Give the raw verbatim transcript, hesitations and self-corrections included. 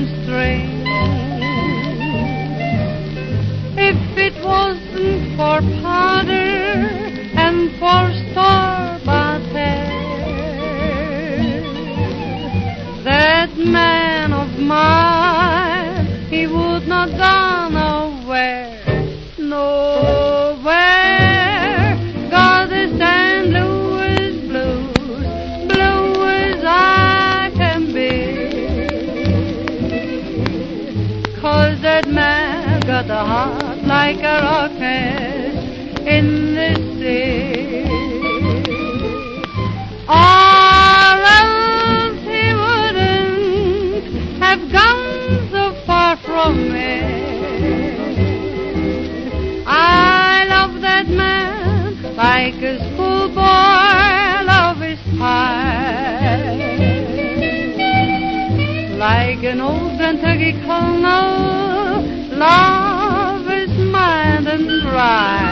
and string. If it wasn't for powder and for store-bought hair, that man of mine, he would not go nowhere, nowhere. Got the Saint Louis blues, blue as I can be. 'Cause that man got a heart like a rocket in the sea. Or else he wouldn't have gone so far from me. I love that man like a schoolboy loves his pie, like an old Kentucky colonel love his mind and pride.